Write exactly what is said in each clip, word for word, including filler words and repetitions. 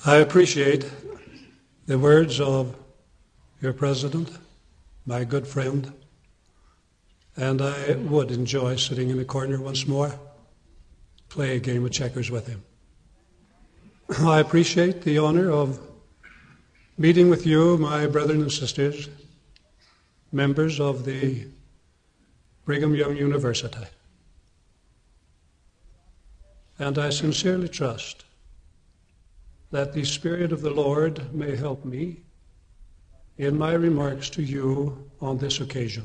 I appreciate the words of your president, my good friend, and I would enjoy sitting in a corner once more, play a game of checkers with him. I appreciate the honor of meeting with you, my brethren and sisters, members of the Brigham Young University. And I sincerely trust that the Spirit of the Lord may help me in my remarks to you on this occasion.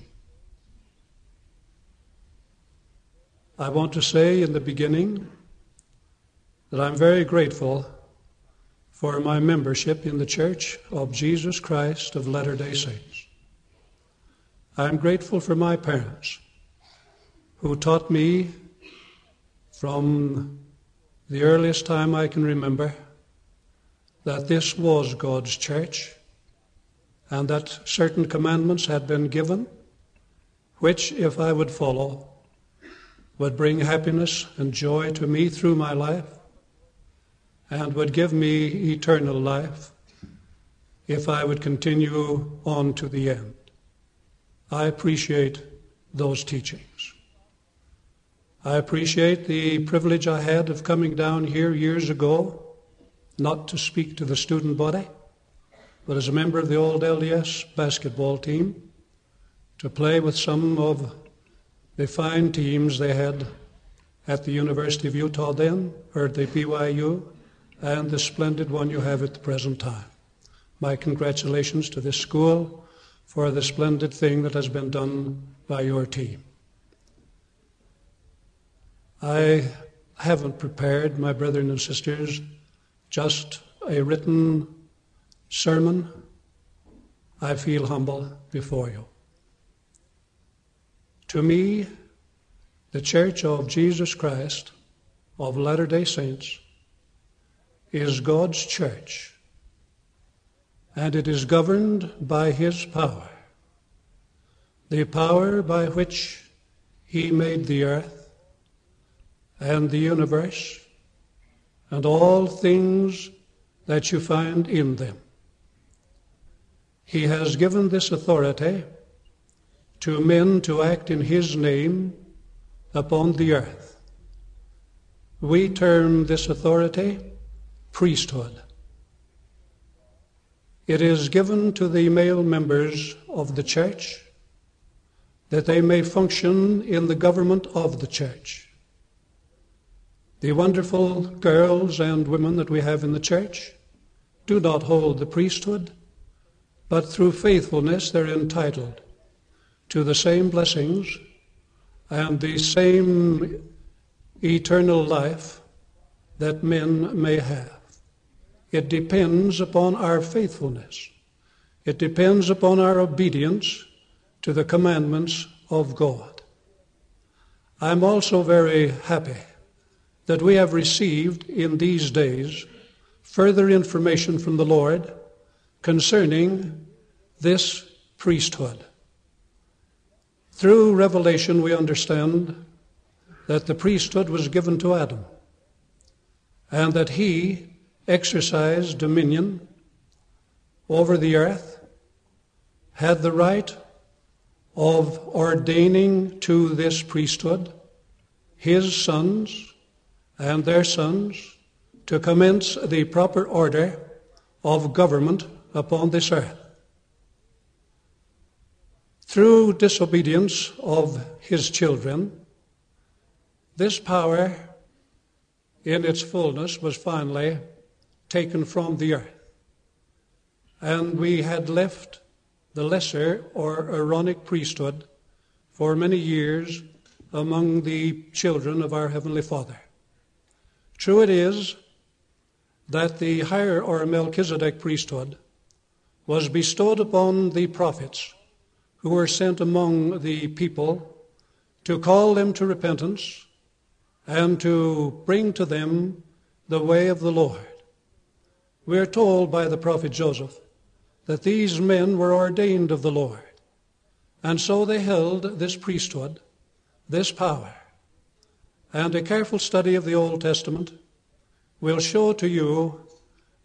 I want to say in the beginning that I'm very grateful for my membership in the Church of Jesus Christ of Latter-day Saints. I'm grateful for my parents who taught me from the earliest time I can remember that this was God's church and that certain commandments had been given, which, if I would follow, would bring happiness and joy to me through my life and would give me eternal life if I would continue on to the end. I appreciate those teachings. I appreciate the privilege I had of coming down here years ago, not to speak to the student body, but as a member of the old L D S basketball team, to play with some of the fine teams they had at the University of Utah then, or at the B Y U, and the splendid one you have at the present time. My congratulations to this school for the splendid thing that has been done by your team. I haven't prepared, my brethren and sisters, just a written sermon. I feel humble before you. To me, the Church of Jesus Christ of Latter-day Saints is God's church, and it is governed by His power, the power by which He made the earth and the universe and all things that you find in them. He has given this authority to men to act in His name upon the earth. We term this authority priesthood. It is given to the male members of the church that they may function in the government of the church. The wonderful girls and women that we have in the church do not hold the priesthood, but through faithfulness they're entitled to the same blessings and the same eternal life that men may have. It depends upon our faithfulness. It depends upon our obedience to the commandments of God. I'm also very happy that we have received in these days further information from the Lord concerning this priesthood. Through revelation, we understand that the priesthood was given to Adam and that he exercised dominion over the earth, had the right of ordaining to this priesthood his sons and their sons to commence the proper order of government upon this earth. Through disobedience of his children, this power in its fullness was finally taken from the earth, and we had left the lesser or Aaronic priesthood for many years among the children of our Heavenly Father. True it is that the higher or Melchizedek priesthood was bestowed upon the prophets who were sent among the people to call them to repentance and to bring to them the way of the Lord. We are told by the prophet Joseph that these men were ordained of the Lord, and so they held this priesthood, this power. And a careful study of the Old Testament will show to you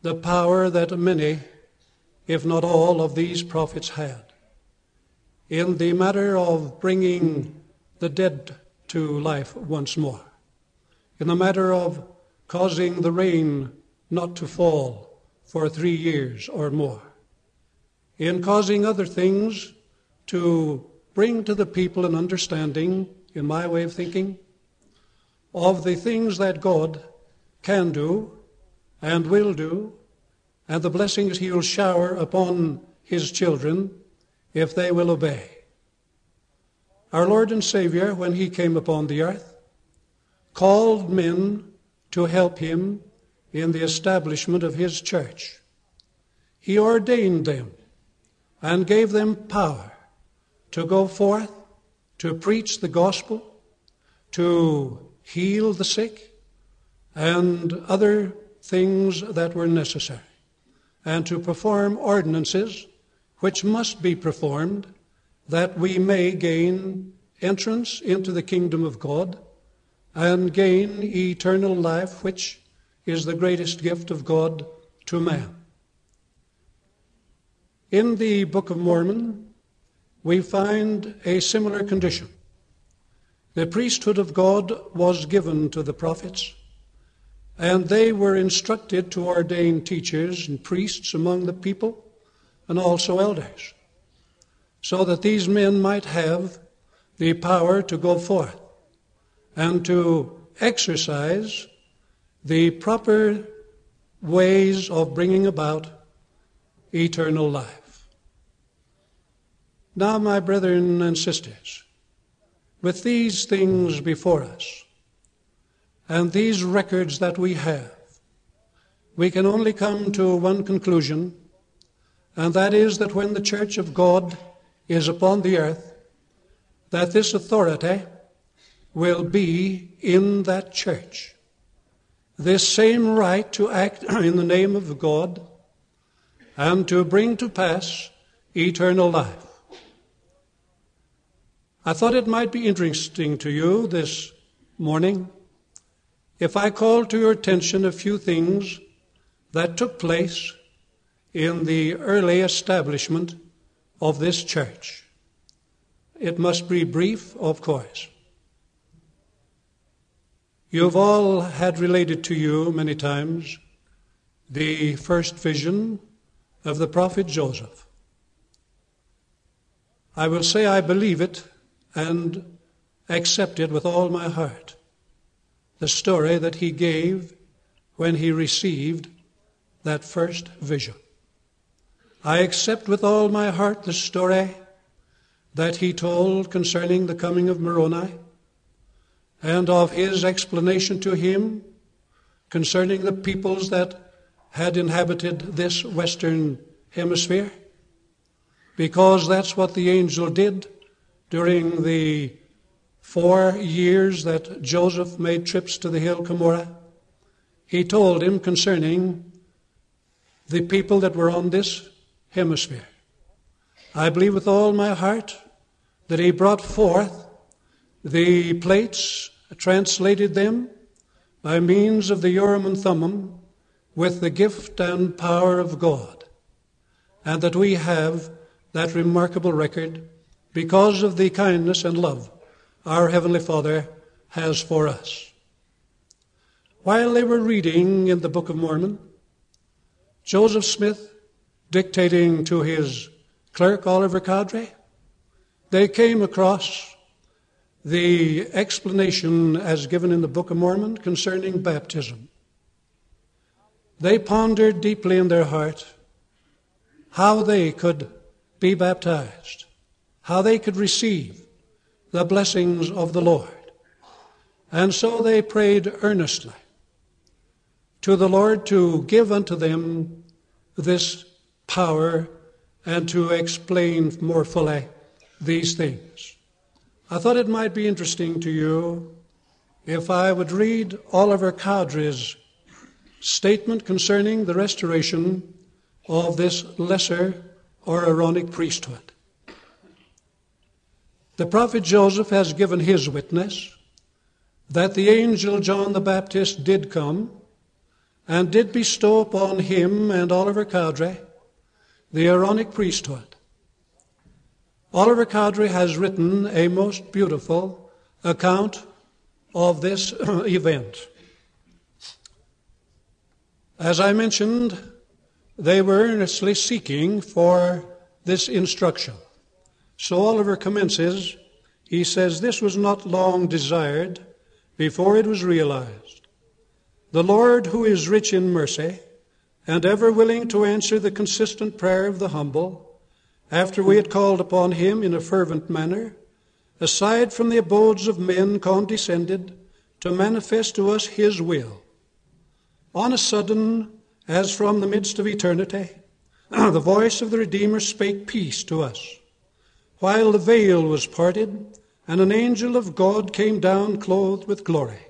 the power that many, if not all, of these prophets had in the matter of bringing the dead to life once more, in the matter of causing the rain not to fall for three years or more, in causing other things to bring to the people an understanding, in my way of thinking, of the things that God can do and will do, and the blessings he will shower upon his children if they will obey. Our Lord and Savior, when he came upon the earth, called men to help him in the establishment of his church. He ordained them and gave them power to go forth, to preach the gospel, to heal the sick, and other things that were necessary, and to perform ordinances which must be performed that we may gain entrance into the kingdom of God and gain eternal life, which is the greatest gift of God to man. In the Book of Mormon, we find a similar condition. The priesthood of God was given to the prophets, and they were instructed to ordain teachers and priests among the people, and also elders, so that these men might have the power to go forth and to exercise the proper ways of bringing about eternal life. Now, my brethren and sisters, with these things before us and these records that we have, we can only come to one conclusion, and that is that when the church of God is upon the earth, that this authority will be in that church. This same right to act in the name of God and to bring to pass eternal life. I thought it might be interesting to you this morning if I called to your attention a few things that took place in the early establishment of this church. It must be brief, of course. You've all had related to you many times the first vision of the prophet Joseph. I will say I believe it and accept it with all my heart, the story that he gave when he received that first vision. I accept with all my heart the story that he told concerning the coming of Moroni and of his explanation to him concerning the peoples that had inhabited this western hemisphere, because that's what the angel did during the four years that Joseph made trips to the hill Cumorah. He told him concerning the people that were on this hemisphere. I believe with all my heart that he brought forth the plates, translated them by means of the Urim and Thummim with the gift and power of God, and that we have that remarkable record because of the kindness and love our Heavenly Father has for us. While they were reading in the Book of Mormon, Joseph Smith dictating to his clerk, Oliver Cowdery, they came across the explanation as given in the Book of Mormon concerning baptism. They pondered deeply in their heart how they could be baptized, how they could receive the blessings of the Lord. And so they prayed earnestly to the Lord to give unto them this power and to explain more fully these things. I thought it might be interesting to you if I would read Oliver Cowdery's statement concerning the restoration of this lesser or Aaronic priesthood. The prophet Joseph has given his witness that the angel John the Baptist did come and did bestow upon him and Oliver Cowdery the Aaronic priesthood. Oliver Cowdery has written a most beautiful account of this event. As I mentioned, they were earnestly seeking for this instruction. So Oliver commences, he says, "This was not long desired before it was realized. The Lord, who is rich in mercy and ever willing to answer the consistent prayer of the humble, after we had called upon him in a fervent manner, aside from the abodes of men condescended to manifest to us his will. On a sudden, as from the midst of eternity, the voice of the Redeemer spake peace to us, while the veil was parted, and an angel of God came down clothed with glory,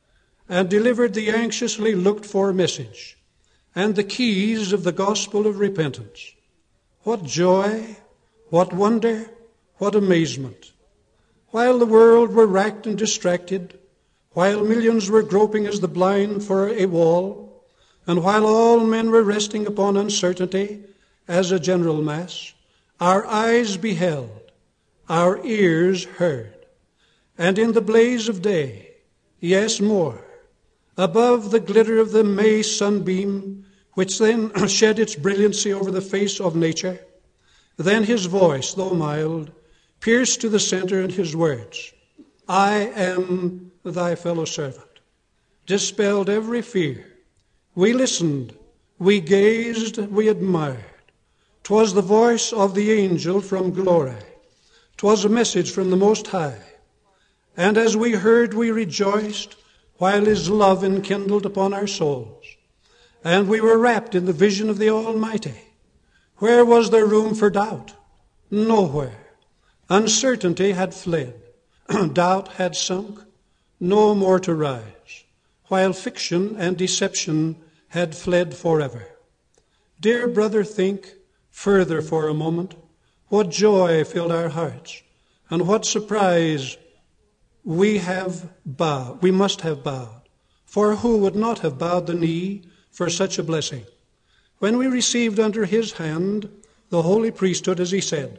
and delivered the anxiously looked-for message, and the keys of the gospel of repentance. What joy, what wonder, what amazement! While the world were racked and distracted, while millions were groping as the blind for a wall, and while all men were resting upon uncertainty as a general mass, our eyes beheld, our ears heard, and in the blaze of day, yes, more, above the glitter of the May sunbeam, which then shed its brilliancy over the face of nature, then his voice, though mild, pierced to the center, and his words, I am thy fellow servant, dispelled every fear. We listened, we gazed, we admired. 'Twas the voice of the angel from glory. 'Twas a message from the Most High. And as we heard, we rejoiced, while his love enkindled upon our souls. And we were wrapped in the vision of the Almighty. Where was there room for doubt? Nowhere. Uncertainty had fled. Doubt had sunk, no more to rise, while fiction and deception had fled forever. Dear brother, think further for a moment. What joy filled our hearts, and what surprise we have bowed, we must have bowed. For who would not have bowed the knee for such a blessing? When we received under his hand the holy priesthood, as he said,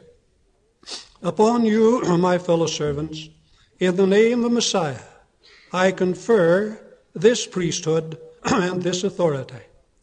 Upon you, my fellow servants, in the name of Messiah, I confer this priesthood and this authority.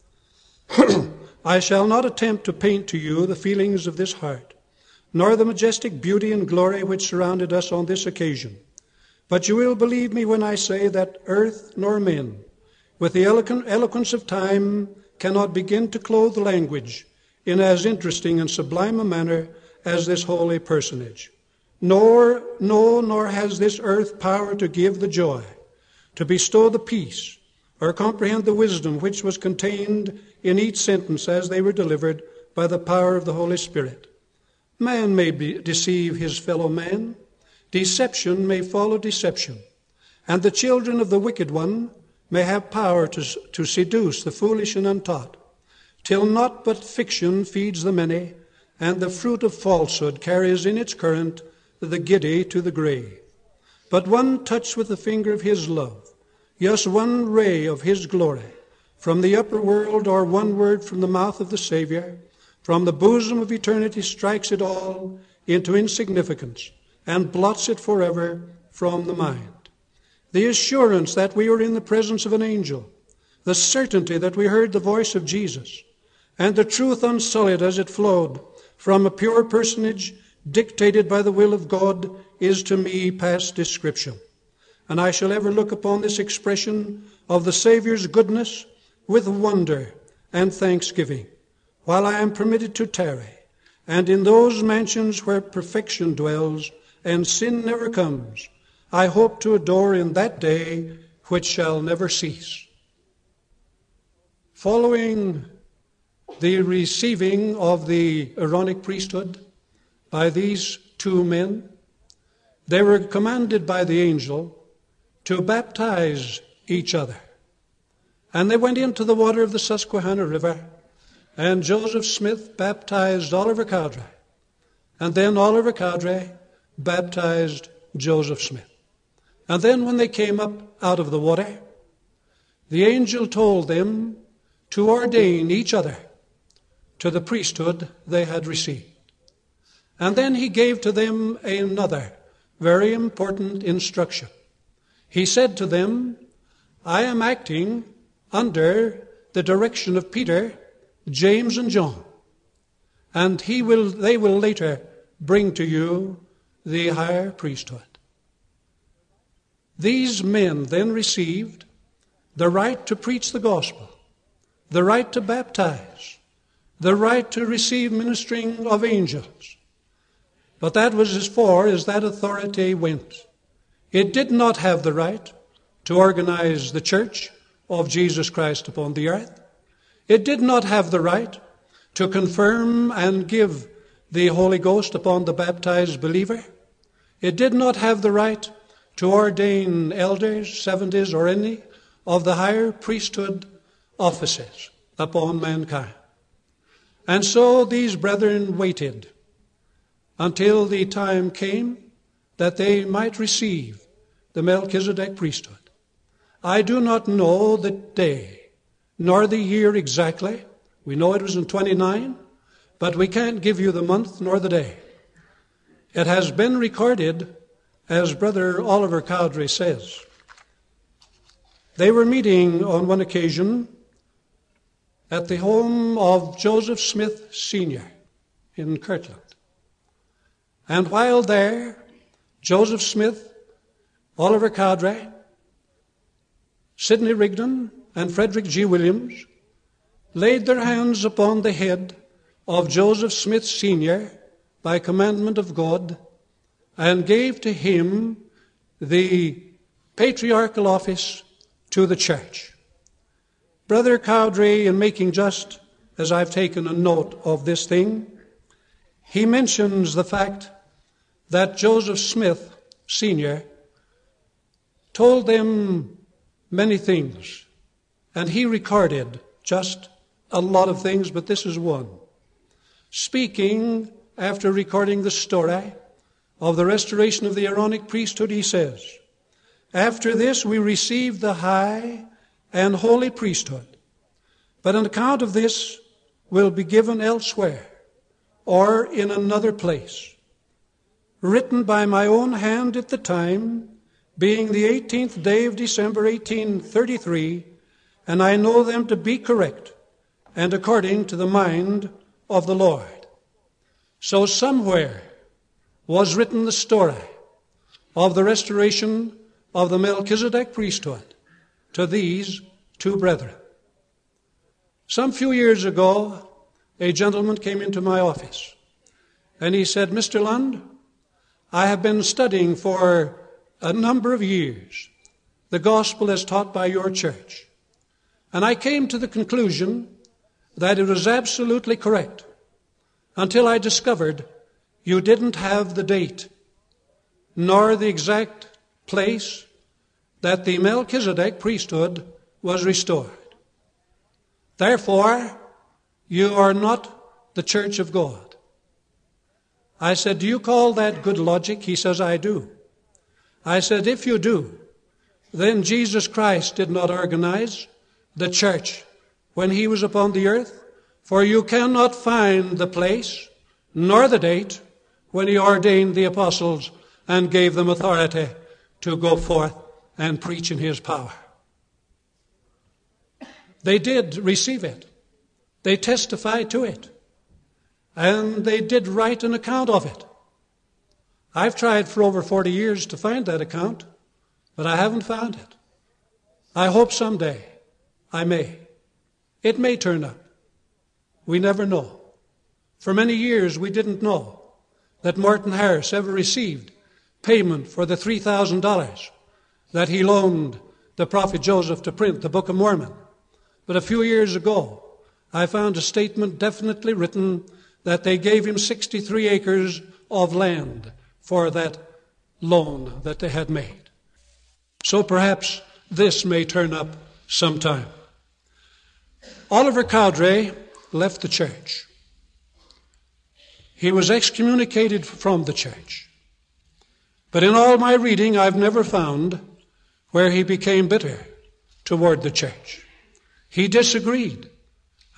I shall not attempt to paint to you the feelings of this heart, nor the majestic beauty and glory which surrounded us on this occasion. But you will believe me when I say that earth nor men, with the eloquent eloquence of time, cannot begin to clothe language in as interesting and sublime a manner as this holy personage. Nor, no, nor has this earth power to give the joy, to bestow the peace, or comprehend the wisdom which was contained in each sentence as they were delivered by the power of the Holy Spirit. Man may be, deceive his fellow man. Deception may follow deception. And the children of the wicked one may have power to, to seduce the foolish and untaught, till naught but fiction feeds the many, and the fruit of falsehood carries in its current the giddy to the grave. But one touch with the finger of his love, yes, one ray of his glory, from the upper world, or one word from the mouth of the Savior, from the bosom of eternity, strikes it all into insignificance and blots it forever from the mind. The assurance that we were in the presence of an angel, the certainty that we heard the voice of Jesus, and the truth unsullied as it flowed from a pure personage dictated by the will of God, is to me past description. And I shall ever look upon this expression of the Savior's goodness with wonder and thanksgiving, while I am permitted to tarry, and in those mansions where perfection dwells and sin never comes, I hope to adore in that day which shall never cease. Following the receiving of the Aaronic priesthood by these two men, they were commanded by the angel to baptize each other. And they went into the water of the Susquehanna River, and Joseph Smith baptized Oliver Cowdery, and then Oliver Cowdery baptized Joseph Smith. And then when they came up out of the water, the angel told them to ordain each other to the priesthood they had received. And then he gave to them another very important instruction. He said to them, I am acting under the direction of Peter, James, and John, and he will, they will later bring to you the higher priesthood. These men then received the right to preach the gospel, the right to baptize, the right to receive ministering of angels. But that was as far as that authority went. It did not have the right to organize the church of Jesus Christ upon the earth. It did not have the right to confirm and give the Holy Ghost upon the baptized believer. It did not have the right to ordain elders, seventies, or any of the higher priesthood offices upon mankind. And so these brethren waited until the time came that they might receive the Melchizedek priesthood. I do not know the day nor the year exactly. We know it was in twenty-nine, but we can't give you the month nor the day. It has been recorded, as Brother Oliver Cowdery says. They were meeting on one occasion at the home of Joseph Smith Senior in Kirtland. And while there, Joseph Smith, Oliver Cowdery, Sidney Rigdon, and Frederick G. Williams laid their hands upon the head of Joseph Smith Senior by commandment of God and gave to him the patriarchal office to the church. Brother Cowdery, in making just as I've taken a note of this thing, he mentions the fact that Joseph Smith Senior told them many things, and he recorded just a lot of things, but this is one. Speaking after recording the story of the restoration of the Aaronic priesthood, he says, after this we received the high and holy priesthood, but an account of this will be given elsewhere or in another place, written by my own hand at the time, being the eighteenth day of December, eighteen thirty-three, and I know them to be correct and according to the mind of the Lord. So somewhere was written the story of the restoration of the Melchizedek priesthood to these two brethren. Some few years ago, a gentleman came into my office, and he said, Mister Lund, I have been studying for a number of years the gospel as taught by your church, and I came to the conclusion that it was absolutely correct until I discovered you didn't have the date nor the exact place that the Melchizedek priesthood was restored. Therefore, you are not the church of God. I said, do you call that good logic? He says, I do. I said, if you do, then Jesus Christ did not organize the church when he was upon the earth, for you cannot find the place nor the date when he ordained the apostles and gave them authority to go forth and preach in his power. They did receive it. They testified to it. And they did write an account of it. I've tried for over forty years to find that account, but I haven't found it. I hope someday I may. It may turn up. We never know. For many years we didn't know that Morton Harris ever received payment for the three thousand dollars that he loaned the prophet Joseph to print the Book of Mormon. But a few years ago, I found a statement definitely written that they gave him sixty-three acres of land for that loan that they had made. So perhaps this may turn up sometime. Oliver Cowdery left the church. He was excommunicated from the church. But in all my reading, I've never found where he became bitter toward the church. He disagreed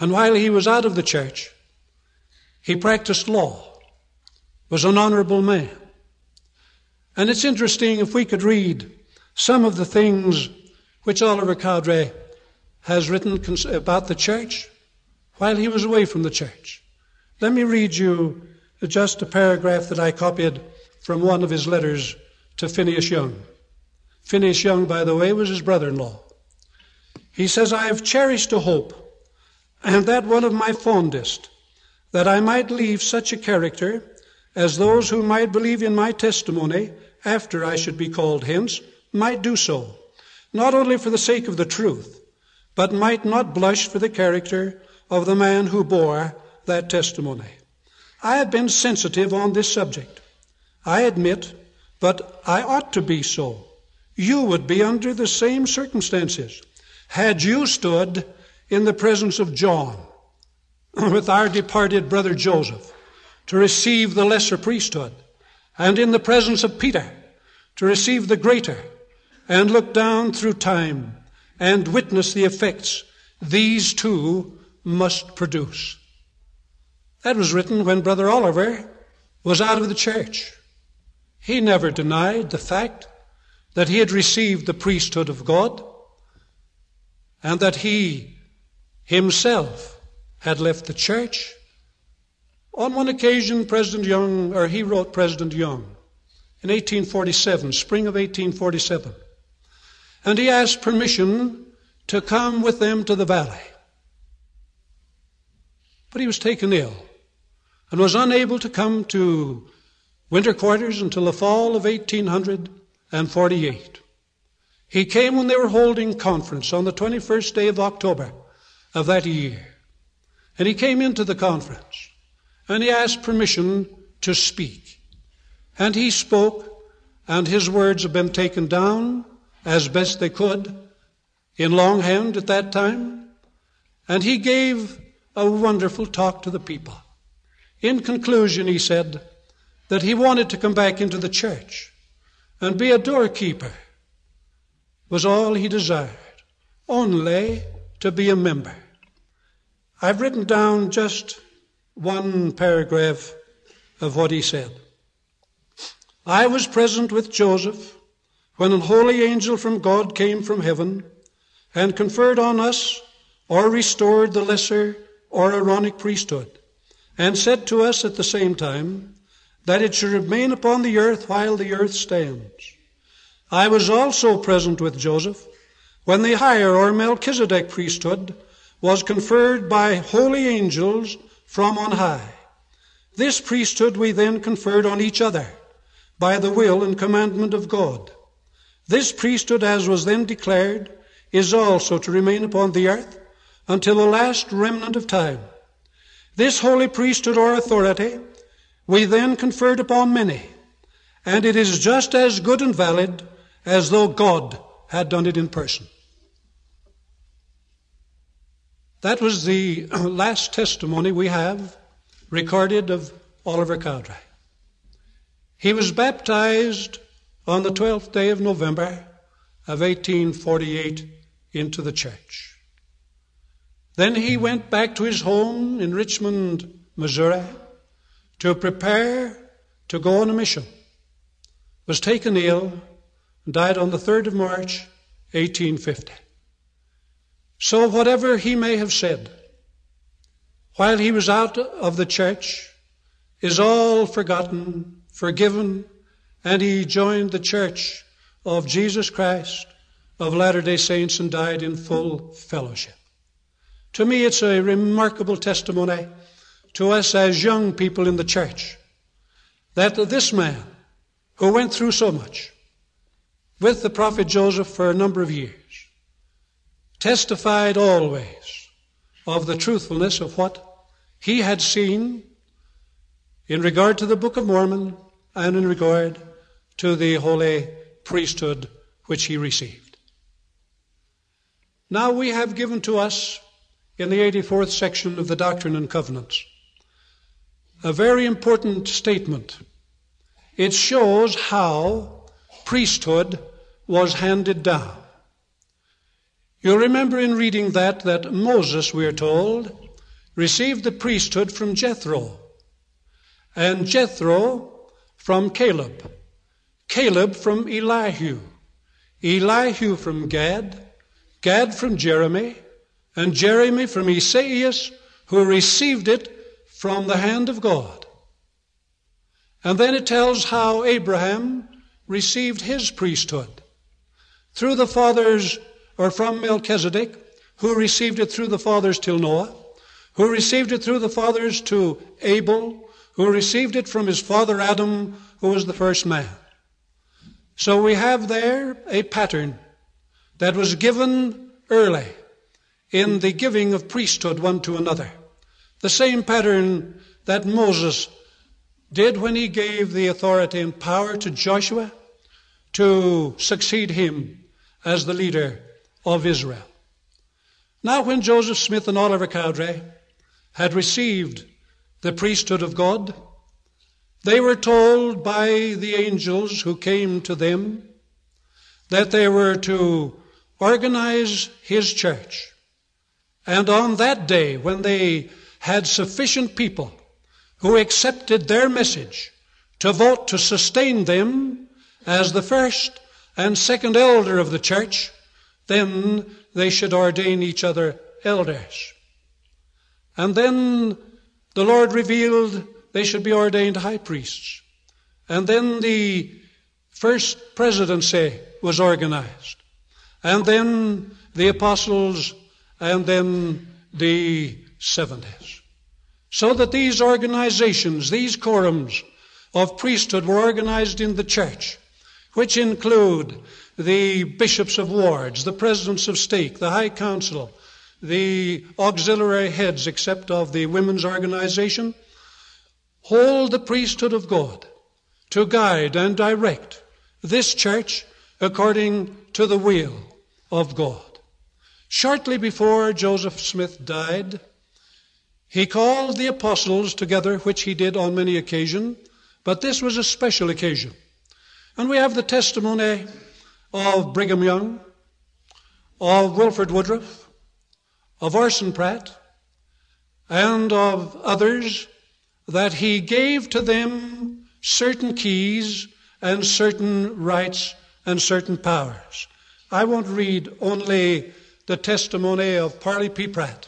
And while he was out of the church, he practiced law, was an honorable man. And it's interesting if we could read some of the things which Oliver Cowdery has written about the church while he was away from the church. Let me read you just a paragraph that I copied from one of his letters to Phineas Young. Phineas Young, by the way, was his brother-in-law. He says, I have cherished a hope, and that one of my fondest, that I might leave such a character as those who might believe in my testimony after I should be called hence might do so, not only for the sake of the truth, but might not blush for the character of the man who bore that testimony. I have been sensitive on this subject, I admit, but I ought to be so. You would be under the same circumstances had you stood in the presence of John with our departed brother Joseph to receive the lesser priesthood, and in the presence of Peter to receive the greater, and look down through time and witness the effects these two must produce. That was written when Brother Oliver was out of the church. He never denied the fact that he had received the priesthood of God and that he himself had left the church. On one occasion, President Young, or he wrote President Young in eighteen forty-seven, spring of eighteen forty-seven, and he asked permission to come with them to the valley. But he was taken ill and was unable to come to winter quarters until the fall of eighteen forty-eight. He came when they were holding conference on the twenty-first day of October of that year. And he came into the conference and he asked permission to speak. And he spoke, and his words have been taken down as best they could in longhand at that time. And he gave a wonderful talk to the people. In conclusion, he said that he wanted to come back into the church and be a doorkeeper was all he desired, only to be a member. I've written down just one paragraph of what he said. I was present with Joseph when an holy angel from God came from heaven and conferred on us or restored the lesser or Aaronic priesthood, and said to us at the same time that it should remain upon the earth while the earth stands. I was also present with Joseph when the higher or Melchizedek priesthood was conferred by holy angels from on high. This priesthood we then conferred on each other by the will and commandment of God. This priesthood, as was then declared, is also to remain upon the earth until the last remnant of time. This holy priesthood or authority we then conferred upon many, and it is just as good and valid as though God had done it in person. That was the last testimony we have recorded of Oliver Cowdery. He was baptized on the twelfth day of November of eighteen forty-eight into the church. Then he went back to his home in Richmond, Missouri, to prepare to go on a mission, was taken ill, and died on the third of March, eighteen fifty. So whatever he may have said while he was out of the church is all forgotten, forgiven, and he joined the church of Jesus Christ of Latter-day Saints and died in full fellowship. To me, it's a remarkable testimony to us as young people in the church that this man, who went through so much with the prophet Joseph for a number of years, testified always of the truthfulness of what he had seen in regard to the Book of Mormon and in regard to the holy priesthood which he received. Now we have given to us in the eighty-fourth section of the Doctrine and Covenants a very important statement. It shows how priesthood was handed down. You'll remember in reading that, that Moses, we are told, received the priesthood from Jethro, and Jethro from Caleb, Caleb from Elihu, Elihu from Gad, Gad from Jeremy, and Jeremy from Esaias, who received it from the hand of God. And then it tells how Abraham received his priesthood through the fathers, or from Melchizedek, who received it through the fathers till Noah, who received it through the fathers to Abel, who received it from his father Adam, who was the first man. So we have there a pattern that was given early in the giving of priesthood one to another. The same pattern that Moses did when he gave the authority and power to Joshua to succeed him as the leader of Israel. Now when Joseph Smith and Oliver Cowdery had received the priesthood of God, they were told by the angels who came to them that they were to organize his church. And on that day, when they had sufficient people who accepted their message to vote to sustain them as the first and second elder of the church, then they should ordain each other elders. And then the Lord revealed they should be ordained high priests. And then the first presidency was organized. And then the apostles, and then the seventies. So that these organizations, these quorums of priesthood were organized in the church, which include the bishops of wards, the presidents of stake, the high council, the auxiliary heads, except of the women's organization, hold the priesthood of God to guide and direct this church according to the will of God. Shortly before Joseph Smith died, he called the apostles together, which he did on many occasions, but this was a special occasion. And we have the testimony of Brigham Young, of Wilford Woodruff, of Orson Pratt, and of others, that he gave to them certain keys and certain rights and certain powers. I won't read only the testimony of Parley P. Pratt.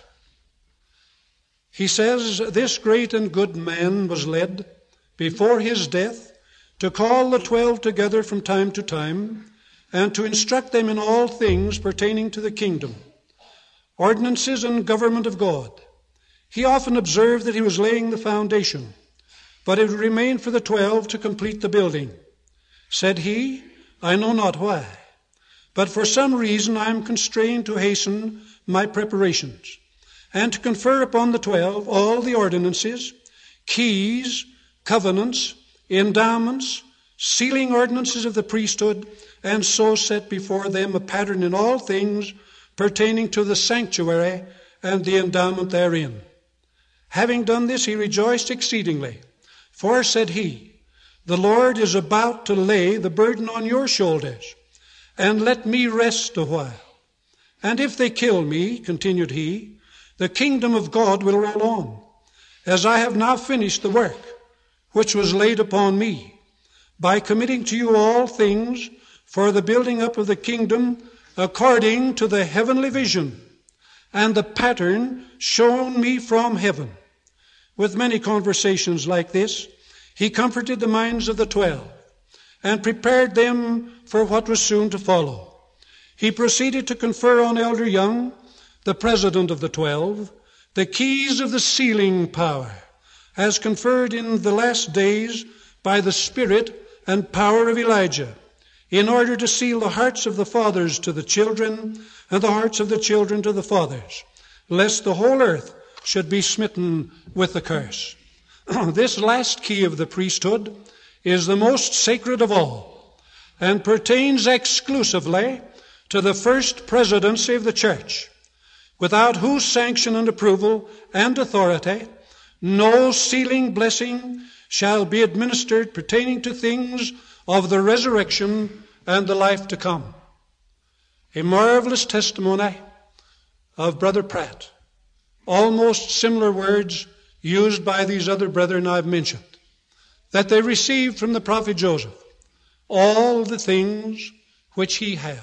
He says, "This great and good man was led before his death to call the twelve together from time to time, and to instruct them in all things pertaining to the kingdom, ordinances and government of God. He often observed that he was laying the foundation, but it remained for the twelve to complete the building. Said he, I know not why, but for some reason I am constrained to hasten my preparations, and to confer upon the twelve all the ordinances, keys, covenants, endowments, sealing ordinances of the priesthood, and so set before them a pattern in all things pertaining to the sanctuary and the endowment therein. Having done this, he rejoiced exceedingly. For, said he, the Lord is about to lay the burden on your shoulders, and let me rest a while. And if they kill me, continued he, the kingdom of God will roll on, as I have now finished the work which was laid upon me, by committing to you all things for the building up of the kingdom according to the heavenly vision and the pattern shown me from heaven." With many conversations like this, he comforted the minds of the twelve and prepared them for what was soon to follow. He proceeded to confer on Elder Young, the president of the twelve, the keys of the sealing power, as conferred in the last days by the spirit and power of Elijah, in order to seal the hearts of the fathers to the children and the hearts of the children to the fathers, lest the whole earth should be smitten with the curse. This last key of the priesthood is the most sacred of all, and pertains exclusively to the first presidency of the church, without whose sanction and approval and authority no sealing blessing shall be administered pertaining to things of the resurrection and the life to come. A marvelous testimony of Brother Pratt, almost similar words used by these other brethren I've mentioned, that they received from the prophet Joseph all the things which he had.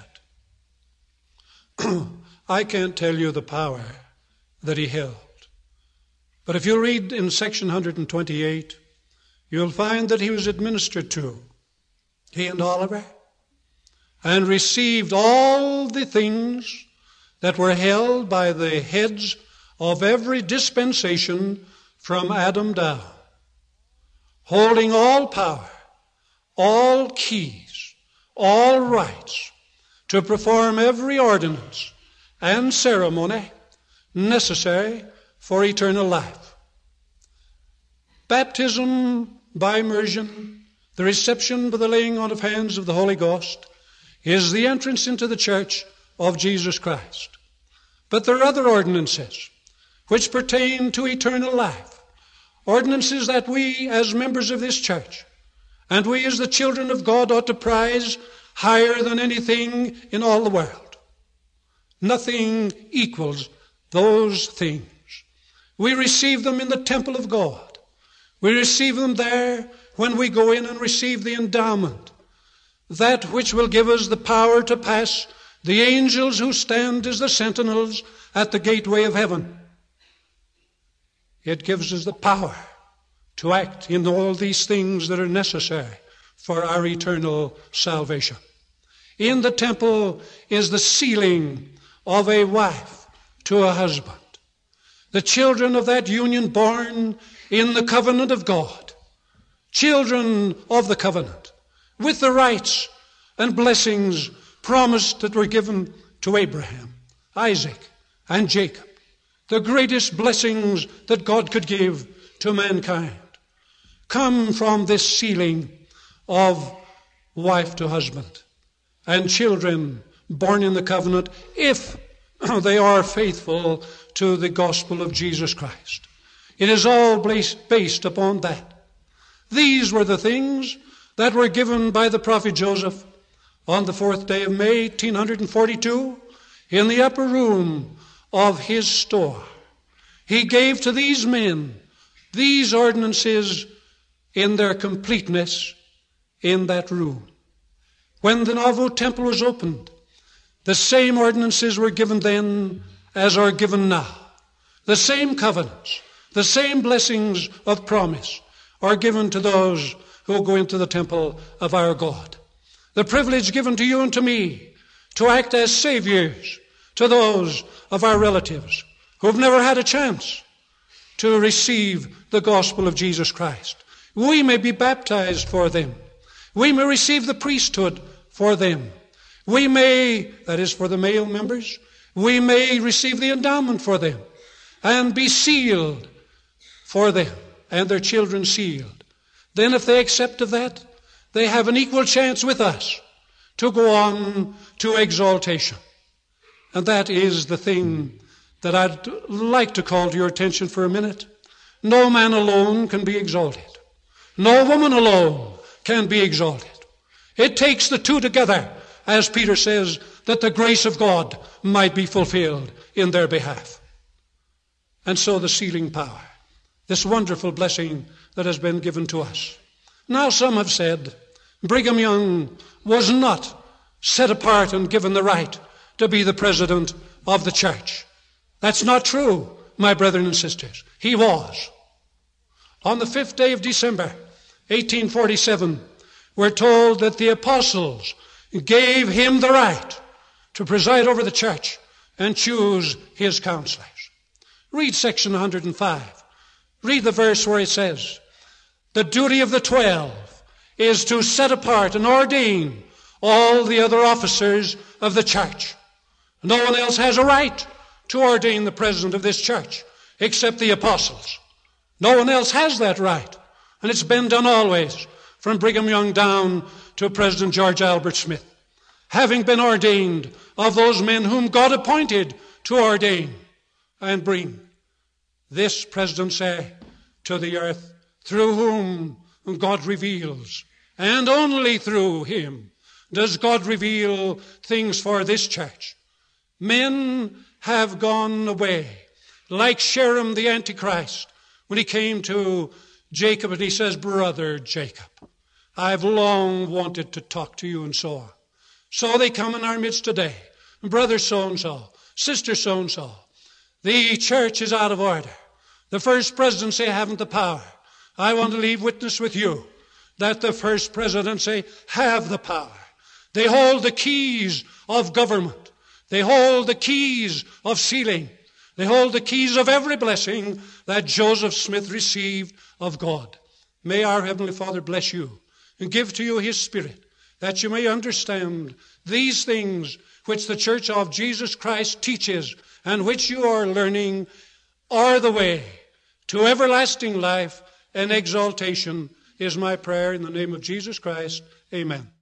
I can't tell you the power that he held. But if you read in section one hundred twenty-eight, you'll find that he was administered to, he and Oliver, and received all the things that were held by the heads of every dispensation from Adam down, holding all power, all keys, all rights to perform every ordinance and ceremony necessary for eternal life. Baptism by immersion, the reception by the laying on of hands of the Holy Ghost, is the entrance into the church of Jesus Christ. But there are other ordinances which pertain to eternal life, ordinances that we as members of this church and we as the children of God ought to prize higher than anything in all the world. Nothing equals those things. We receive them in the temple of God. We receive them there when we go in and receive the endowment, that which will give us the power to pass the angels who stand as the sentinels at the gateway of heaven. It gives us the power to act in all these things that are necessary for our eternal salvation. In the temple is the sealing of a wife to a husband. The children of that union born in the covenant of God, children of the covenant, with the rights and blessings promised that were given to Abraham, Isaac, and Jacob, the greatest blessings that God could give to mankind, come from this sealing of wife to husband and children born in the covenant, if they are faithful to the gospel of Jesus Christ. It is all based upon that. These were the things that were given by the prophet Joseph on the fourth day of May, eighteen forty-two, in the upper room of his store. He gave to these men these ordinances in their completeness in that room. When the Nauvoo temple was opened, the same ordinances were given then as are given now. The same covenants, the same blessings of promise are given to those who go into the temple of our God. The privilege given to you and to me to act as saviors to those of our relatives who have never had a chance to receive the gospel of Jesus Christ. We may be baptized for them. We may receive the priesthood for them. We may, that is for the male members, we may receive the endowment for them and be sealed for them and their children sealed. Then if they accept of that, they have an equal chance with us to go on to exaltation. And that is the thing that I'd like to call to your attention for a minute. No man alone can be exalted. No woman alone can be exalted. It takes the two together, as Peter says, that the grace of God might be fulfilled in their behalf. And so the sealing power, this wonderful blessing that has been given to us. Now some have said Brigham Young was not set apart and given the right to be the president of the church. That's not true, my brethren and sisters. He was. On the fifth day of December, eighteen forty-seven, we're told that the apostles gave him the right to preside over the church and choose his counselors. Read section one hundred five. Read the verse where it says, the duty of the twelve is to set apart and ordain all the other officers of the church. No one else has a right to ordain the president of this church except the apostles. No one else has that right. And it's been done always, from Brigham Young down to President George Albert Smith, having been ordained of those men whom God appointed to ordain and bring this presidency to the earth, through whom God reveals, and only through him does God reveal things for this church. Men have gone away, like Sherem the Antichrist, when he came to Jacob and he says, brother Jacob, I've long wanted to talk to you, and so on. So they come in our midst today. Brother so-and-so, sister so-and-so, the church is out of order. The first presidency haven't the power. I want to leave witness with you that the first presidency have the power. They hold the keys of government. They hold the keys of sealing. They hold the keys of every blessing that Joseph Smith received of God. May our Heavenly Father bless you and give to you His Spirit, that you may understand these things which the Church of Jesus Christ teaches and which you are learning are the way to everlasting life and exaltation, is my prayer in the name of Jesus Christ. Amen.